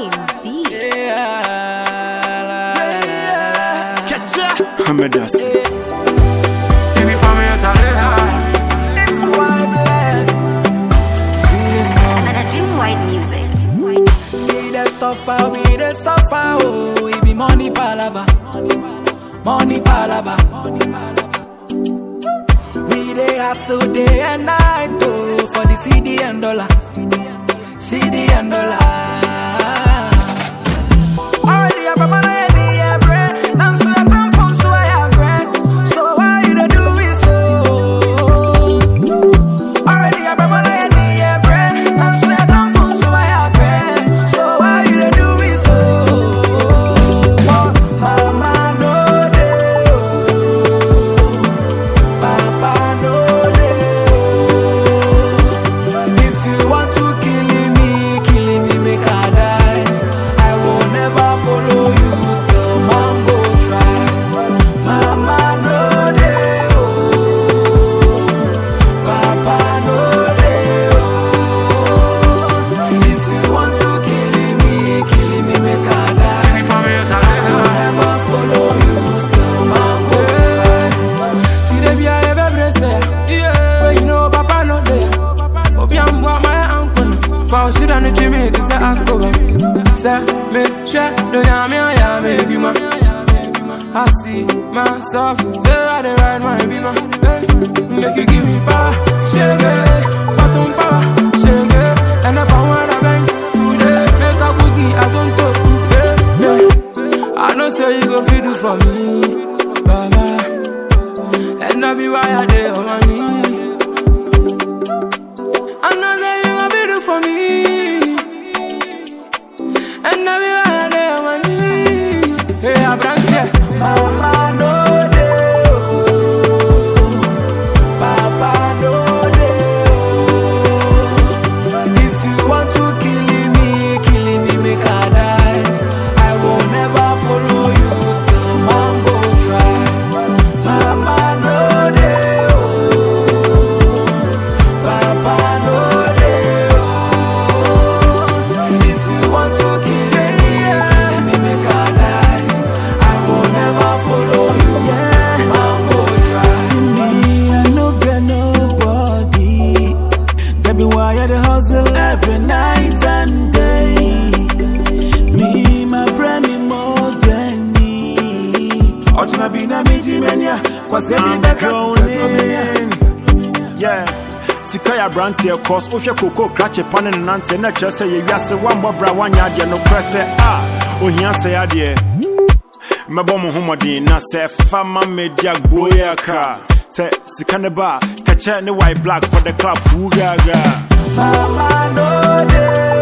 King B. Catch ya, Hamadas. It's white black. And I dream white music. See the suffer, we the suffer. Oh, it be money palava. Money palava. We dey hustle day and night. Oh, for the CD and dollar. CD and dollar. Already up my money, yeah, bread. Now so I come from so I agree. So why you don't do it so? Already up my money, yeah, bread. Now so I come from so I agree. So why you don't do it so? Boss, mama no dey, oh. Papa no dey, oh. If you want to kill me, make I die. I will never follow you, still mom go try. Mama no dey, oh. Papa no dey, oh. If you want to kill me, make I die. I will never follow you, still mom go try. Today be I ever blessed, yeah. But you know Papa no dey. Hope you am my uncle. Paul should have dream me to say uncle. Say me share the yummy I may be my. I see myself, say I dey ride my beamer. Make you give me power, shake it, bottom power, shake it. And if I want a bang today, make a boogie as on top. I know say you go feel do for me, Baba. And I be why I dey on my knees. I know that you gon' be do for me, and I be why I dey on my knees. Hey, I branch here. Mama no dey, oh. Papa no dey, oh. If you want to kill me, make I die. I will never follow you, still mom go try. Mama no dey, oh. Papa no dey, oh. If you want to kill me, make I die. I will never follow you, mom go try. Me, I no get nobody. That be why I dey hustle every night and day. Me, my brand, me more journey. Ochina be na me jimenya, kwa se be da Yeah. Sikaya branch here cause Osha Coco Cratch upon an answer, not just say you say one bobra one yard, no press it. Oh, here say idea. Mabomo homodin, na say fama media boyaka. Say Sikanaba, catch any white black for the club, who gaga. Mama no dey.